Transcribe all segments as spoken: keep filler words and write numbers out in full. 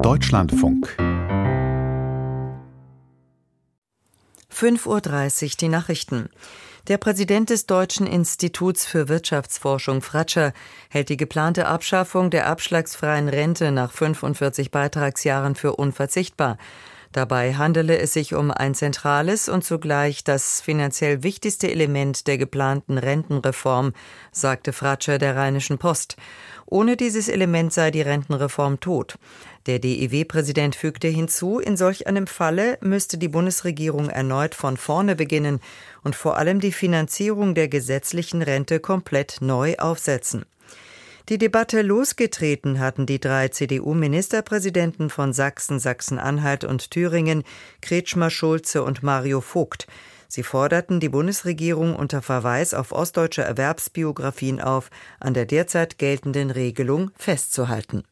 Deutschlandfunk. fünf Uhr dreißig, die Nachrichten. Der Präsident des Deutschen Instituts für Wirtschaftsforschung, Fratscher, hält die geplante Abschaffung der abschlagsfreien Rente nach fünfundvierzig Beitragsjahren für unverzichtbar. Dabei handele es sich um ein zentrales und zugleich das finanziell wichtigste Element der geplanten Rentenreform, sagte Fratscher der Rheinischen Post. Ohne dieses Element sei die Rentenreform tot. Der D I W-Präsident fügte hinzu, in solch einem Falle müsste die Bundesregierung erneut von vorne beginnen und vor allem die Finanzierung der gesetzlichen Rente komplett neu aufsetzen. Die Debatte losgetreten hatten die drei C D U-Ministerpräsidenten von Sachsen, Sachsen-Anhalt und Thüringen, Kretschmer, Schulze und Mario Vogt. Sie forderten die Bundesregierung unter Verweis auf ostdeutsche Erwerbsbiografien auf, an der derzeit geltenden Regelung festzuhalten.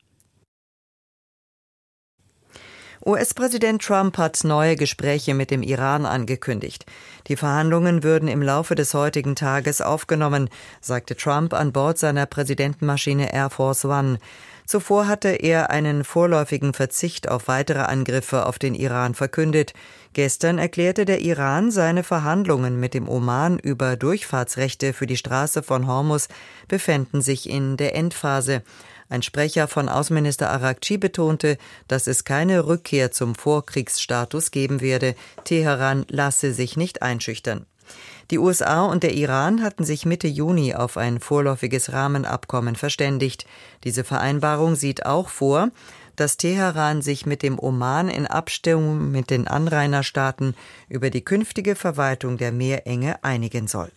U S-Präsident Trump hat neue Gespräche mit dem Iran angekündigt. Die Verhandlungen würden im Laufe des heutigen Tages aufgenommen, sagte Trump an Bord seiner Präsidentenmaschine Air Force One. Zuvor hatte er einen vorläufigen Verzicht auf weitere Angriffe auf den Iran verkündet. Gestern erklärte der Iran, seine Verhandlungen mit dem Oman über Durchfahrtsrechte für die Straße von Hormuz befänden sich in der Endphase. Ein Sprecher von Außenminister Araghchi betonte, dass es keine Rückkehr zum Vorkriegsstatus geben werde. Teheran lasse sich nicht einschüchtern. Die U S A und der Iran hatten sich Mitte Juni auf ein vorläufiges Rahmenabkommen verständigt. Diese Vereinbarung sieht auch vor, dass Teheran sich mit dem Oman in Abstimmung mit den Anrainerstaaten über die künftige Verwaltung der Meerenge einigen soll.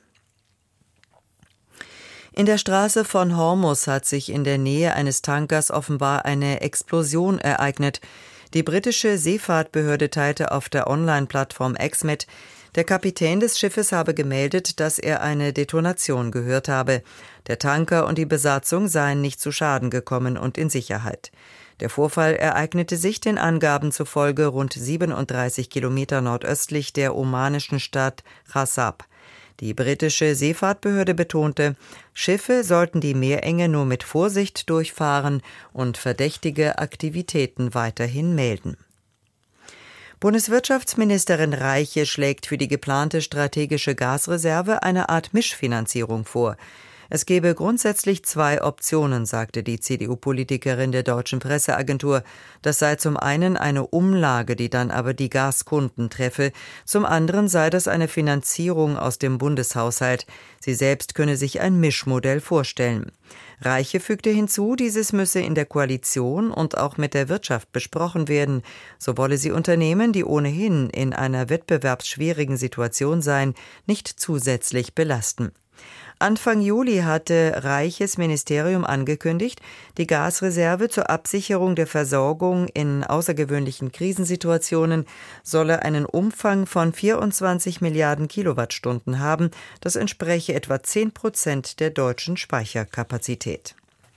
In der Straße von Hormuz hat sich in der Nähe eines Tankers offenbar eine Explosion ereignet. Die britische Seefahrtbehörde teilte auf der Online-Plattform X mit, der Kapitän des Schiffes habe gemeldet, dass er eine Detonation gehört habe. Der Tanker und die Besatzung seien nicht zu Schaden gekommen und in Sicherheit. Der Vorfall ereignete sich den Angaben zufolge rund siebenunddreißig Kilometer nordöstlich der omanischen Stadt Chassab. Die britische Seefahrtbehörde betonte, Schiffe sollten die Meerenge nur mit Vorsicht durchfahren und verdächtige Aktivitäten weiterhin melden. Bundeswirtschaftsministerin Reiche schlägt für die geplante strategische Gasreserve eine Art Mischfinanzierung vor. Es gebe grundsätzlich zwei Optionen, sagte die C D U-Politikerin der Deutschen Presseagentur. Das sei zum einen eine Umlage, die dann aber die Gaskunden treffe. Zum anderen sei das eine Finanzierung aus dem Bundeshaushalt. Sie selbst könne sich ein Mischmodell vorstellen. Reiche fügte hinzu, dieses müsse in der Koalition und auch mit der Wirtschaft besprochen werden. So wolle sie Unternehmen, die ohnehin in einer wettbewerbsschwierigen Situation seien, nicht zusätzlich belasten. Anfang Juli hatte Reiches Ministerium angekündigt, die Gasreserve zur Absicherung der Versorgung in außergewöhnlichen Krisensituationen solle einen Umfang von vierundzwanzig Milliarden Kilowattstunden haben. Das entspräche etwa zehn Prozent der deutschen Speicherkapazität.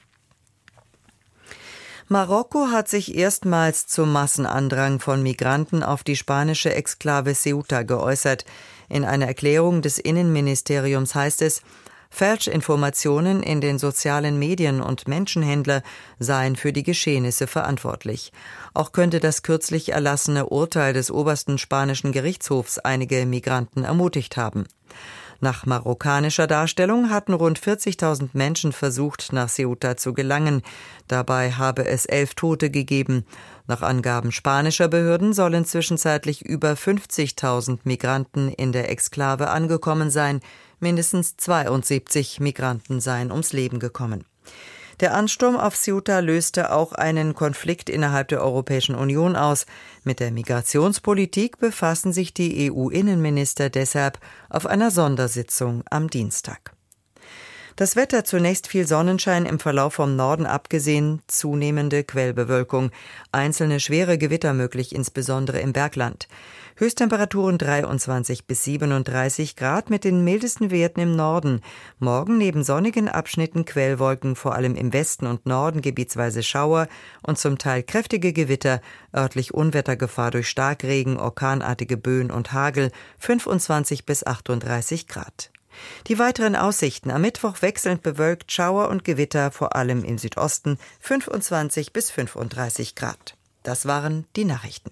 Marokko hat sich erstmals zum Massenandrang von Migranten auf die spanische Exklave Ceuta geäußert. In einer Erklärung des Innenministeriums heißt es, Falschinformationen in den sozialen Medien und Menschenhändler seien für die Geschehnisse verantwortlich. Auch könnte das kürzlich erlassene Urteil des obersten spanischen Gerichtshofs einige Migranten ermutigt haben. Nach marokkanischer Darstellung hatten rund vierzigtausend Menschen versucht, nach Ceuta zu gelangen. Dabei habe es elf Tote gegeben. Nach Angaben spanischer Behörden sollen zwischenzeitlich über fünfzigtausend Migranten in der Exklave angekommen sein. Mindestens zweiundsiebzig Migranten seien ums Leben gekommen. Der Ansturm auf Ceuta löste auch einen Konflikt innerhalb der Europäischen Union aus. Mit der Migrationspolitik befassen sich die E U-Innenminister deshalb auf einer Sondersitzung am Dienstag. Das Wetter: zunächst viel Sonnenschein, im Verlauf vom Norden abgesehen zunehmende Quellbewölkung. Einzelne schwere Gewitter möglich, insbesondere im Bergland. Höchsttemperaturen dreiundzwanzig bis siebenunddreißig Grad mit den mildesten Werten im Norden. Morgen neben sonnigen Abschnitten Quellwolken, vor allem im Westen und Norden gebietsweise Schauer und zum Teil kräftige Gewitter, örtlich Unwettergefahr durch Starkregen, orkanartige Böen und Hagel, fünfundzwanzig bis achtunddreißig Grad. Die weiteren Aussichten: am Mittwoch wechselnd bewölkt, Schauer und Gewitter, vor allem im Südosten, fünfundzwanzig bis fünfunddreißig Grad. Das waren die Nachrichten.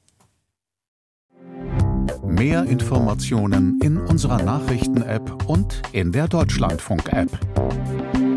Mehr Informationen in unserer Nachrichten-App und in der Deutschlandfunk-App.